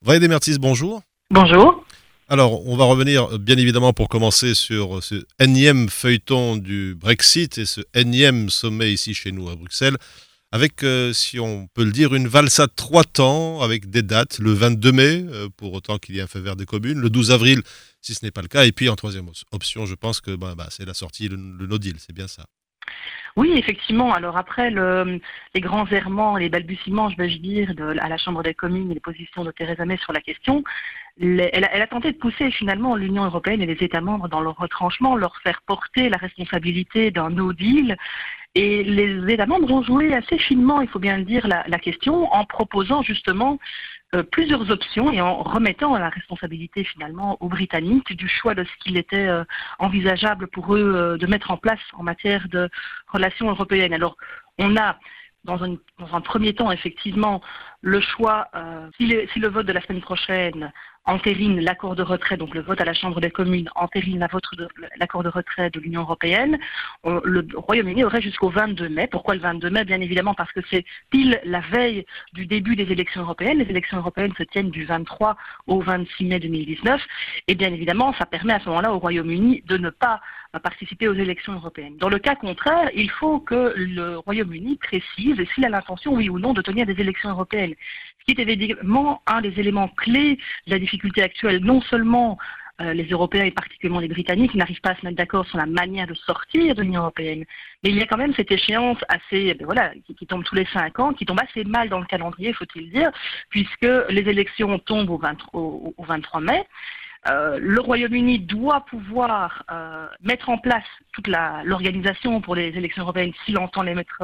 Valérie Desmertis, bonjour. Bonjour. Alors, on va revenir bien évidemment pour commencer sur ce énième feuilleton du Brexit et ce énième sommet ici chez nous à Bruxelles, avec, si on peut le dire, une valse à trois temps, avec des dates, le 22 mai, pour autant qu'il y ait un feu vert des communes, le 12 avril, si ce n'est pas le cas, et puis en troisième option, je pense que c'est la sortie, le no deal, c'est bien ça. Oui, effectivement. Alors après les grands errements, les balbutiements, je vais dire, à la Chambre des communes et les positions de Theresa May sur la question, elle a tenté de pousser finalement l'Union européenne et les États membres dans leur retranchement, leur faire porter la responsabilité d'un no deal. Et les États membres ont joué assez finement, il faut bien le dire, la question en proposant justement plusieurs options et en remettant la responsabilité finalement aux Britanniques du choix de ce qu'il était envisageable pour eux de mettre en place en matière de relations européennes. Alors, on a dans un premier temps, effectivement, le choix, si le vote de la semaine prochaine entérine l'accord de retrait, donc le vote à la Chambre des communes entérine l'accord de retrait de l'Union européenne, le Royaume-Uni aurait jusqu'au 22 mai. Pourquoi le 22 mai? Bien évidemment parce que c'est pile la veille du début des élections européennes. Les élections européennes se tiennent du 23 au 26 mai 2019. Et bien évidemment, ça permet à ce moment-là au Royaume-Uni de ne pas participer aux élections européennes. Dans le cas contraire, il faut que le Royaume-Uni précise s'il a l'intention, oui ou non, de tenir des élections européennes. Ce qui est évidemment un des éléments clés de la difficulté actuelle. Non seulement les Européens et particulièrement les Britanniques n'arrivent pas à se mettre d'accord sur la manière de sortir de l'Union européenne, mais il y a quand même cette échéance assez, qui tombe tous les 5 ans, qui tombe assez mal dans le calendrier, faut-il dire, puisque les élections tombent au 23 mai. Le Royaume-Uni doit pouvoir mettre en place toute l'organisation pour les élections européennes s'il entend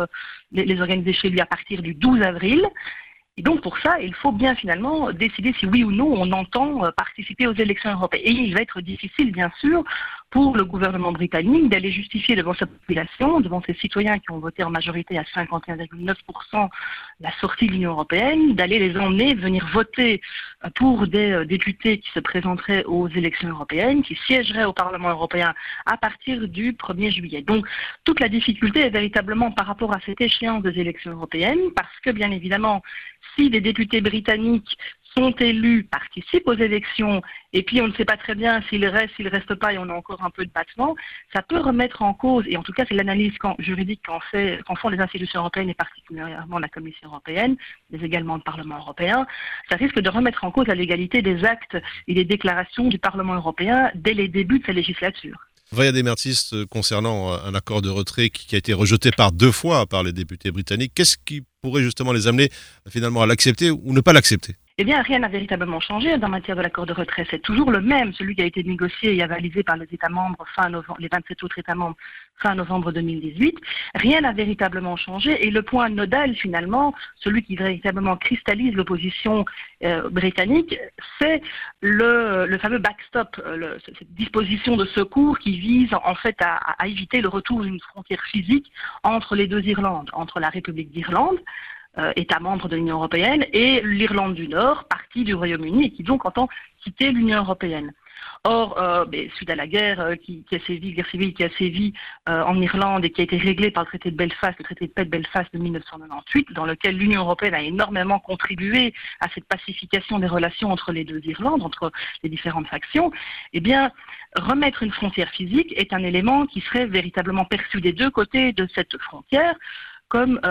les organiser chez lui à partir du 12 avril. Et donc pour ça, il faut bien finalement décider si oui ou non on entend participer aux élections européennes. Et il va être difficile, bien sûr, pour le gouvernement britannique d'aller justifier devant sa population, devant ses citoyens qui ont voté en majorité à 51,9% la sortie de l'Union européenne, d'aller les emmener, venir voter pour des députés qui se présenteraient aux élections européennes, qui siégeraient au Parlement européen à partir du 1er juillet. Donc toute la difficulté est véritablement par rapport à cette échéance des élections européennes, parce que bien évidemment, si des députés britanniques sont élus, participent aux élections, et puis on ne sait pas très bien s'ils restent pas, et on a encore un peu de battement, ça peut remettre en cause, et en tout cas c'est l'analyse juridique qu'en font les institutions européennes, et particulièrement la Commission européenne, mais également le Parlement européen, ça risque de remettre en cause la légalité des actes et des déclarations du Parlement européen dès les débuts de sa législature. Valérie Desmertis, concernant un accord de retrait qui a été rejeté par deux fois par les députés britanniques, qu'est-ce qui pourrait justement les amener finalement à l'accepter ou ne pas l'accepter? Eh bien, rien n'a véritablement changé en matière de l'accord de retrait. C'est toujours le même, celui qui a été négocié et avalisé par les États membres les 27 autres États membres fin novembre 2018. Rien n'a véritablement changé. Et le point nodal, finalement, celui qui véritablement cristallise l'opposition britannique, c'est le fameux backstop, cette disposition de secours qui vise en fait à éviter le retour d'une frontière physique entre les deux Irlandes, entre la République d'Irlande, État membre de l'Union européenne, et l'Irlande du Nord, partie du Royaume-Uni, et qui donc entend quitter l'Union européenne. Or, suite à la guerre guerre civile qui a sévi en Irlande et qui a été réglée par le traité de Belfast, le traité de paix de Belfast de 1998, dans lequel l'Union européenne a énormément contribué à cette pacification des relations entre les deux Irlandes, entre les différentes factions, eh bien, remettre une frontière physique est un élément qui serait véritablement perçu des deux côtés de cette frontière comme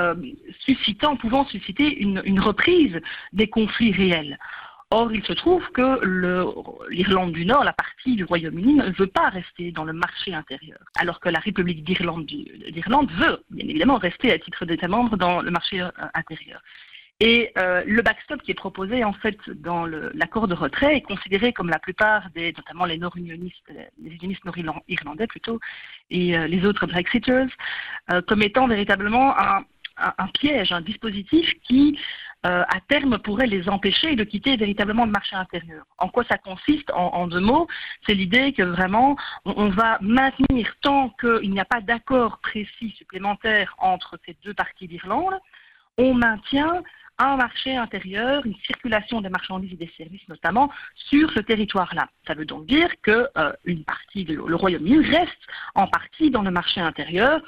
pouvant susciter une reprise des conflits réels. Or, il se trouve que l'Irlande du Nord, la partie du Royaume-Uni, ne veut pas rester dans le marché intérieur, alors que la République d'Irlande veut, bien évidemment, rester à titre d'État membre dans le marché intérieur. Et le backstop qui est proposé en fait dans l'accord de retrait est considéré comme la plupart notamment les nord-unionistes, les unionistes nord-irlandais plutôt, et les autres Brexiters, comme étant véritablement un piège, un dispositif qui à terme pourrait les empêcher de quitter véritablement le marché intérieur. En quoi ça consiste en deux mots? C'est l'idée que vraiment on va maintenir, tant qu'il n'y a pas d'accord précis supplémentaire entre ces deux parties d'Irlande, on maintient un marché intérieur, une circulation des marchandises et des services notamment sur ce territoire-là. Ça veut donc dire que une partie le Royaume-Uni reste en partie dans le marché intérieur,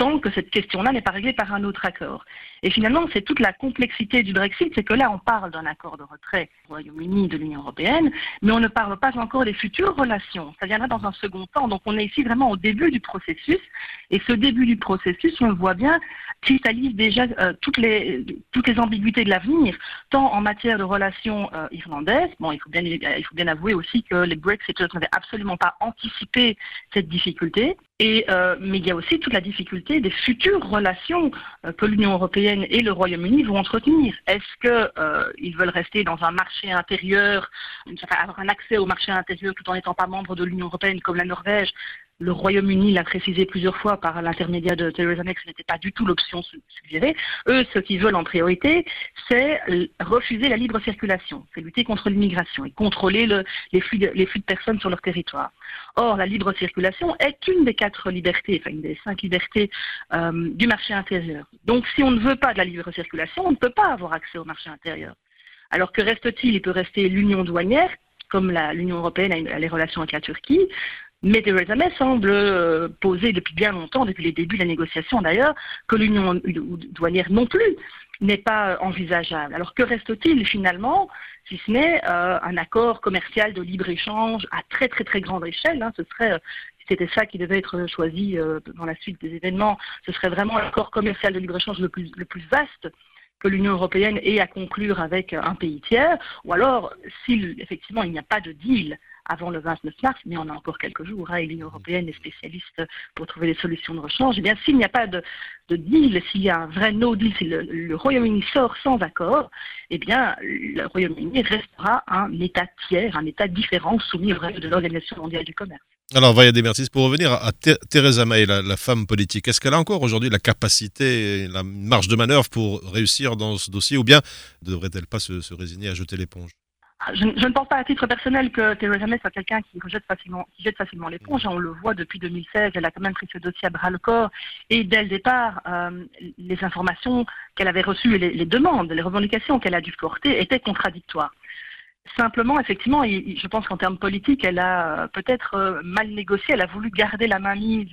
tant que cette question-là n'est pas réglée par un autre accord. Et finalement, c'est toute la complexité du Brexit, c'est que là, on parle d'un accord de retrait du Royaume-Uni de l'Union européenne, mais on ne parle pas encore des futures relations. Ça viendra dans un second temps. Donc on est ici vraiment au début du processus, et ce début du processus, on le voit bien, cristallise déjà toutes les ambiguïtés de l'avenir, tant en matière de relations irlandaises. Bon, il faut bien avouer aussi que les Brexiters n'avaient absolument pas anticipé cette difficulté. Mais il y a aussi toute la difficulté des futures relations que l'Union européenne et le Royaume-Uni vont entretenir. Est-ce qu'ils veulent rester dans un marché intérieur, avoir un accès au marché intérieur tout en n'étant pas membre de l'Union européenne comme la Norvège? Le Royaume-Uni l'a précisé plusieurs fois par l'intermédiaire de Theresa May que ce n'était pas du tout l'option suggérée. Eux, ce qu'ils veulent en priorité, c'est refuser la libre circulation, c'est lutter contre l'immigration et contrôler les flux de personnes sur leur territoire. Or, la libre circulation est une des 4 libertés, enfin une des 5 libertés du marché intérieur. Donc, si on ne veut pas de la libre circulation, on ne peut pas avoir accès au marché intérieur. Alors que reste-t-il? Il peut rester l'union douanière, comme l'Union européenne a les relations avec la Turquie. Mais Theresa May semble poser depuis bien longtemps, depuis les débuts de la négociation d'ailleurs, que l'union douanière non plus n'est pas envisageable. Alors que reste-t-il finalement, si ce n'est un accord commercial de libre-échange à très très très grande échelle, hein, ce serait... Si c'était ça qui devait être choisi dans la suite des événements, ce serait vraiment l'accord commercial de libre-échange le plus vaste que l'Union européenne ait à conclure avec un pays tiers, ou alors, si effectivement il n'y a pas de deal avant le 29 mars, mais on a encore quelques jours, hein, et l'Union européenne est spécialiste pour trouver des solutions de rechange, eh bien s'il n'y a pas de deal, s'il y a un vrai no deal, si le Royaume-Uni sort sans accord, eh bien le Royaume-Uni restera un État tiers, un État différent soumis aux règles de l'Organisation mondiale du commerce. Alors, Vaya de Mertis, pour revenir à Theresa May, la femme politique, est-ce qu'elle a encore aujourd'hui la capacité, la marge de manœuvre pour réussir dans ce dossier, ou bien ne devrait-elle pas se résigner à jeter l'éponge? Je ne pense pas à titre personnel que Theresa May soit quelqu'un qui jette facilement l'éponge. On le voit depuis 2016, elle a quand même pris ce dossier à bras-le-corps. Et dès le départ, les informations qu'elle avait reçues et les demandes, les revendications qu'elle a dû porter étaient contradictoires. Simplement, effectivement, je pense qu'en termes politiques, elle a peut-être mal négocié. Elle a voulu garder la mainmise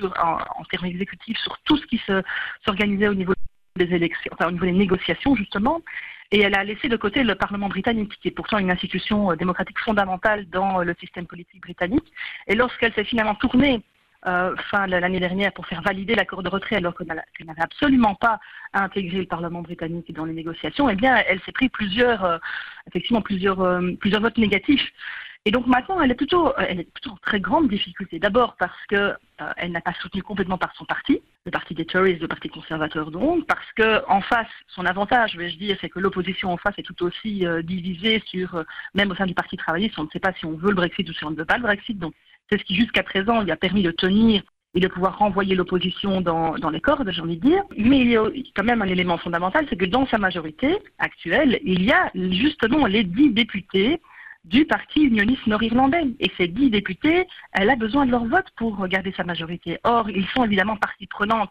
en termes exécutifs sur tout ce qui s'organisait au niveau des élections, enfin au niveau des négociations justement. Et elle a laissé de côté le Parlement britannique, qui est pourtant une institution démocratique fondamentale dans le système politique britannique. Et lorsqu'elle s'est finalement tournée fin de l'année dernière pour faire valider l'accord de retrait, alors qu'elle n'avait absolument pas intégré le Parlement britannique dans les négociations, eh bien, elle s'est pris plusieurs votes négatifs. Et donc maintenant, elle est plutôt en très grande difficulté. D'abord parce que elle n'a pas soutenu complètement par son parti, le parti des Tories, le parti conservateur donc, parce que en face, son avantage, vais-je dire, c'est que l'opposition en face est tout aussi divisée même au sein du parti travailliste, on ne sait pas si on veut le Brexit ou si on ne veut pas le Brexit. Donc c'est ce qui jusqu'à présent lui a permis de tenir et de pouvoir renvoyer l'opposition dans les cordes, j'ai envie de dire. Mais il y a quand même un élément fondamental, c'est que dans sa majorité actuelle, il y a justement les 10 députés du parti unioniste nord-irlandais. Et ces 10 députés, elle a besoin de leur vote pour garder sa majorité. Or, ils sont évidemment partie prenante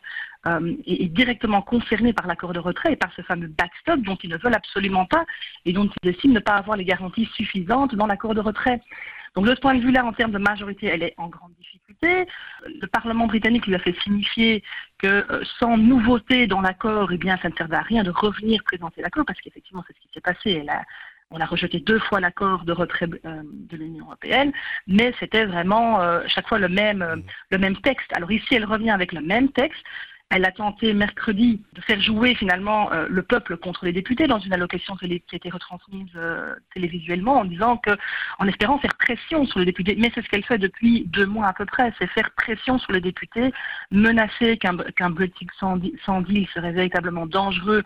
et directement concernés par l'accord de retrait et par ce fameux backstop dont ils ne veulent absolument pas et dont ils estiment ne pas avoir les garanties suffisantes dans l'accord de retrait. Donc de ce point de vue-là, en termes de majorité, elle est en grande difficulté. Le Parlement britannique lui a fait signifier que sans nouveauté dans l'accord, eh bien, ça ne servait à rien de revenir présenter l'accord, parce qu'effectivement, c'est ce qui s'est passé. On a rejeté 2 fois l'accord de retrait de l'Union européenne, mais c'était vraiment chaque fois le même texte. Alors ici, elle revient avec le même texte. Elle a tenté mercredi de faire jouer finalement le peuple contre les députés dans une allocution qui a été retransmise télévisuellement en espérant faire pression sur les députés. Mais c'est ce qu'elle fait depuis 2 mois à peu près, c'est faire pression sur les députés, menacer qu'un Brexit sans deal serait véritablement dangereux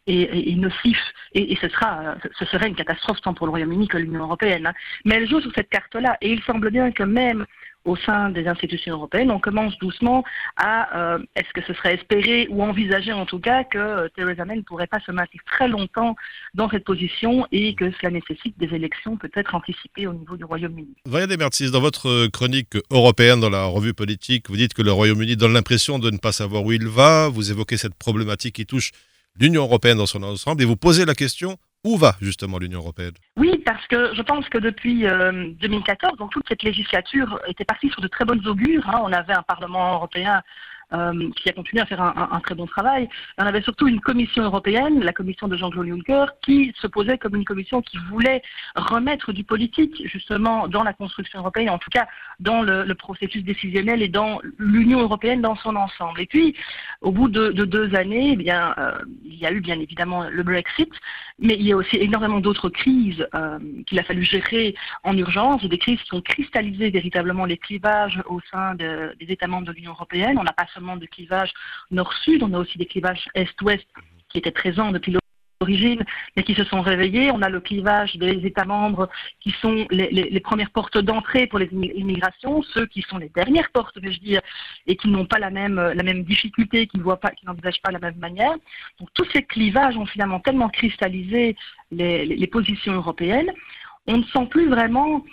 et nocif, et ce serait une catastrophe tant pour le Royaume-Uni que l'Union européenne. Hein. Mais elle joue sur cette carte-là, et il semble bien que même au sein des institutions européennes, on commence doucement à, est-ce que ce serait espéré ou envisagé en tout cas que Theresa May ne pourrait pas se maintenir très longtemps dans cette position et que cela nécessite des élections peut-être anticipées au niveau du Royaume-Uni. Vaya de Mertis, dans votre chronique européenne dans la revue politique, vous dites que le Royaume-Uni donne l'impression de ne pas savoir où il va, vous évoquez cette problématique qui touche l'Union européenne dans son ensemble et vous posez la question: où va justement l'Union européenne? Oui, parce que je pense que depuis 2014, donc toute cette législature était partie sur de très bonnes augures. Hein. On avait un Parlement européen qui a continué à faire un très bon travail. On avait surtout une commission européenne, la commission de Jean-Claude Juncker, qui se posait comme une commission qui voulait remettre du politique justement dans la construction européenne, en tout cas dans le processus décisionnel et dans l'Union européenne dans son ensemble. Et puis, au bout de 2 années, eh bien, il y a eu bien évidemment le Brexit, mais il y a aussi énormément d'autres crises qu'il a fallu gérer en urgence, des crises qui ont cristallisé véritablement les clivages au sein des États membres de l'Union européenne. On n'a pas seulement de clivages nord-sud, on a aussi des clivages est-ouest qui étaient présents depuis l'origine, mais qui se sont réveillés. On a le clivage des États membres qui sont les premières portes d'entrée pour les immigrations, ceux qui sont les dernières portes, vais-je dire, et qui n'ont pas la même difficulté, qui n'envisagent pas la même manière. Donc tous ces clivages ont finalement tellement cristallisé les positions européennes. On ne sent plus vraiment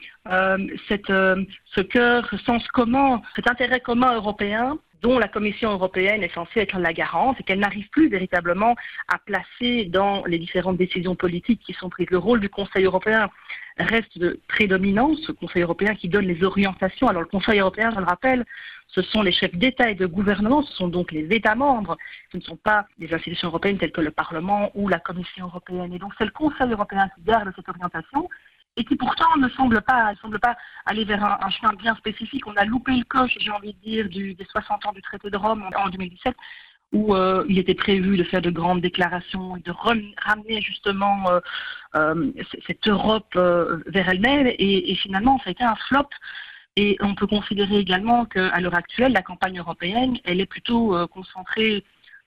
ce cœur, ce sens commun, cet intérêt commun européen dont la Commission européenne est censée être la garante et qu'elle n'arrive plus véritablement à placer dans les différentes décisions politiques qui sont prises. Le rôle du Conseil européen reste prédominant, ce Conseil européen qui donne les orientations. Alors le Conseil européen, je le rappelle, ce sont les chefs d'État et de gouvernement, ce sont donc les États membres, ce ne sont pas les institutions européennes telles que le Parlement ou la Commission européenne. Et donc c'est le Conseil européen qui garde cette orientation et qui pourtant ne semble pas aller vers un chemin bien spécifique. On a loupé le coche, j'ai envie de dire, des 60 ans du traité de Rome en 2017, où il était prévu de faire de grandes déclarations et de ramener justement cette Europe vers elle-même. Et finalement, ça a été un flop. Et on peut considérer également qu'à l'heure actuelle, la campagne européenne, elle est plutôt concentrée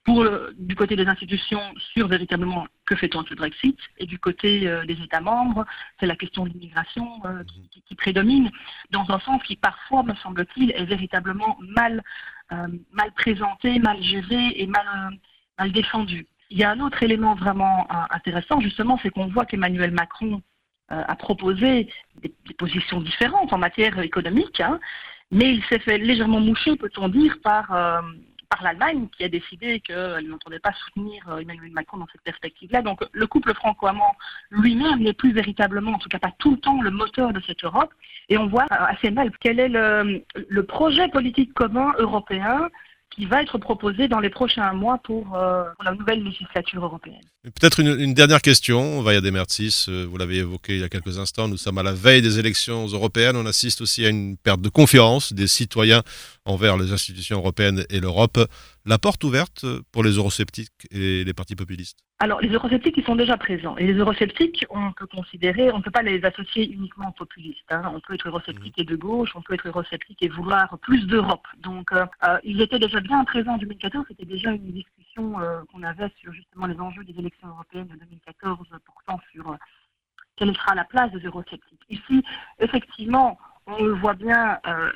du côté des institutions sur véritablement que fait-on avec le Brexit, et du côté des États membres, c'est la question de l'immigration qui prédomine, dans un sens qui parfois, me semble-t-il, est véritablement mal présenté, mal géré et mal défendu. Il y a un autre élément vraiment intéressant, justement, c'est qu'on voit qu'Emmanuel Macron a proposé des positions différentes en matière économique, mais il s'est fait légèrement moucher, peut-on dire, par l'Allemagne, qui a décidé qu'elle n'entendait pas soutenir Emmanuel Macron dans cette perspective-là. Donc le couple franco-allemand lui-même n'est plus véritablement, en tout cas pas tout le temps, le moteur de cette Europe. Et on voit assez mal quel est le projet politique commun européen qui va être proposé dans les prochains mois pour la nouvelle législature européenne. Peut-être une dernière question, Vaïa Demertis, vous l'avez évoqué il y a quelques instants, nous sommes à la veille des élections européennes, on assiste aussi à une perte de confiance des citoyens envers les institutions européennes et l'Europe. La porte ouverte pour les eurosceptiques et les partis populistes? Alors, les eurosceptiques, ils sont déjà présents. Et les eurosceptiques, on peut ne peut pas les associer uniquement aux populistes. On peut être eurosceptique et de gauche, on peut être eurosceptique et vouloir plus d'Europe. Donc, ils étaient déjà bien présents en 2014. C'était déjà une discussion qu'on avait sur justement les enjeux des élections européennes de 2014, portant sur quelle sera la place des eurosceptiques. Ici, effectivement, on le voit bien,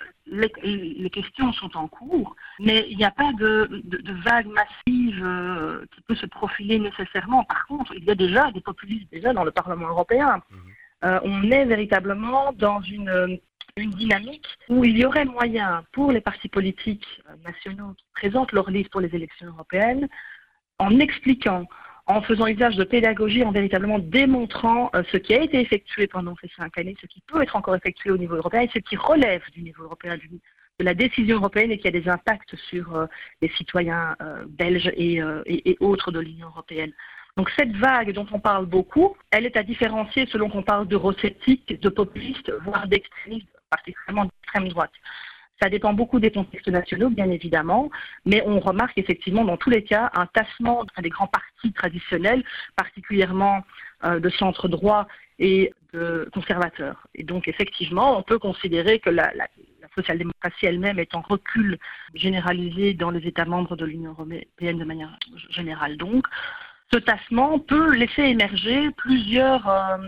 les questions sont en cours, mais il n'y a pas de vague massive qui peut se profiler nécessairement. Par contre, il y a déjà des populistes dans le Parlement européen. On est véritablement dans une dynamique où il y aurait moyen pour les partis politiques nationaux qui présentent leur liste pour les élections européennes, en expliquant, en faisant usage de pédagogie, en véritablement démontrant ce qui a été effectué pendant ces 5 années, ce qui peut être encore effectué au niveau européen et ce qui relève du niveau européen, de la décision européenne et qui a des impacts sur les citoyens belges et autres de l'Union européenne. Donc cette vague dont on parle beaucoup, elle est à différencier selon qu'on parle d'eurosceptiques, de populistes, voire d'extrémistes, particulièrement d'extrême droite. Ça dépend beaucoup des contextes nationaux, bien évidemment, mais on remarque effectivement dans tous les cas un tassement des grands partis traditionnels, particulièrement de centre droit et de conservateurs. Et donc effectivement, on peut considérer que la social-démocratie elle-même est en recul généralisé dans les États membres de l'Union européenne de manière générale. Donc, ce tassement peut laisser émerger plusieurs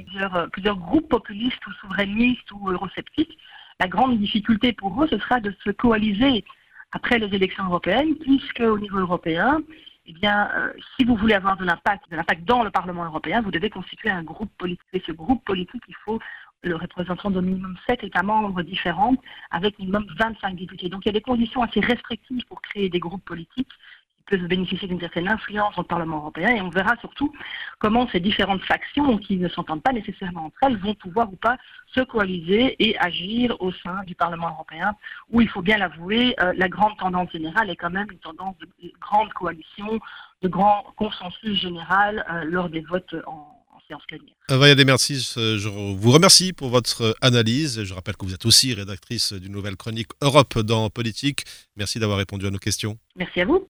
groupes populistes ou souverainistes ou eurosceptiques. La grande difficulté pour eux, ce sera de se coaliser après les élections européennes, puisque au niveau européen, eh bien, si vous voulez avoir de l'impact dans le Parlement européen, vous devez constituer un groupe politique. Et ce groupe politique, il faut le représentant de minimum 7 États membres différents, avec minimum 25 députés. Donc il y a des conditions assez restrictives pour créer des groupes politiques qui peuvent bénéficier d'une certaine influence au Parlement européen, et on verra surtout comment ces différentes factions qui ne s'entendent pas nécessairement entre elles vont pouvoir ou pas se coaliser et agir au sein du Parlement européen, où il faut bien l'avouer, la grande tendance générale est quand même une tendance de grande coalition, de grand consensus général lors des votes en séance plénière. Vaïa Desmercis, je vous remercie pour votre analyse. Je rappelle que vous êtes aussi rédactrice d'une nouvelle chronique Europe dans Politique. Merci d'avoir répondu à nos questions. Merci à vous.